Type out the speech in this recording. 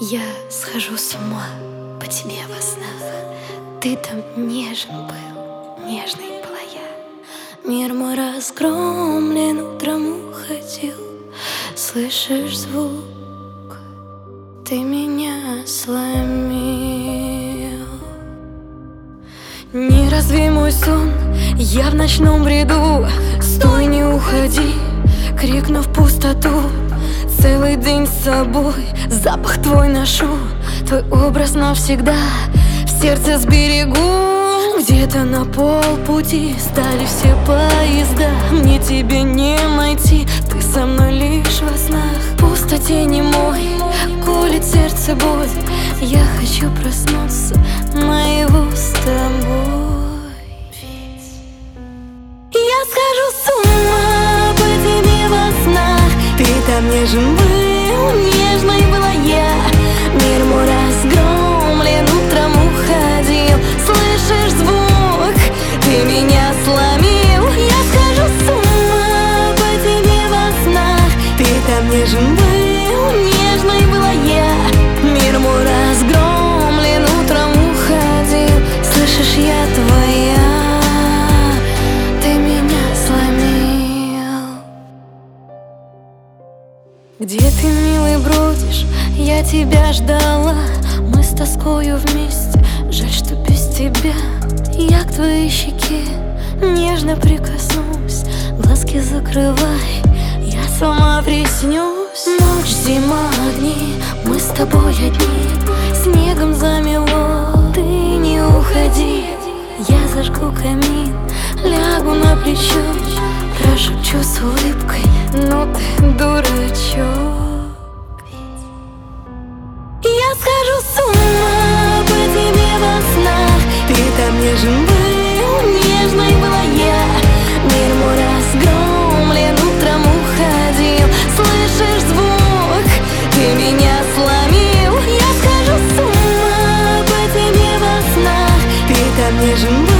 Я схожу с ума по тебе во снах. Ты там нежен был, нежной была я. Мир мой разгромлен, утром уходил. Слышишь звук? Ты меня сломил. Не разви мой сон, я в ночном бреду. Стой, не уходи, крикну в пустоту. Целый день с собой запах твой ношу. Твой образ навсегда в сердце сберегу. Где-то на полпути стали все поезда. Мне тебе не найти, ты со мной лишь во снах. В пустоте не мой, колет сердце боль. Я хочу проснуться наяву с тобой. Я схожу с ума по тебе во снах. Ты там нежен был, нежной была я. Мир мой разгромлен, утром уходил. Слышишь звук? Ты меня сломил. Я схожу с ума по тебе во снах. Ты там нежен был, нежной была я. Мир мой разгромлен, утром уходил. Слышишь, я твоя. Где ты, милый, бродишь? Я тебя ждала. Мы с тоскою вместе. Жаль, что без тебя. Я к твоей щеке нежно прикоснусь. Глазки закрывай, я сама приснюсь. Ночь, зима, огни, мы с тобой одни. Снегом замело, ты не уходи. Я зажгу камин, лягу на плечо. Прошепчу с улыбкой: ну ты дурачок. Я схожу с ума по тебе во снах. Ты там нежен был, нежной была я. Мир мой разгромлен, утром уходил. Слышишь звук? Ты меня сломил. Я схожу с ума по тебе во снах. Ты там нежен был.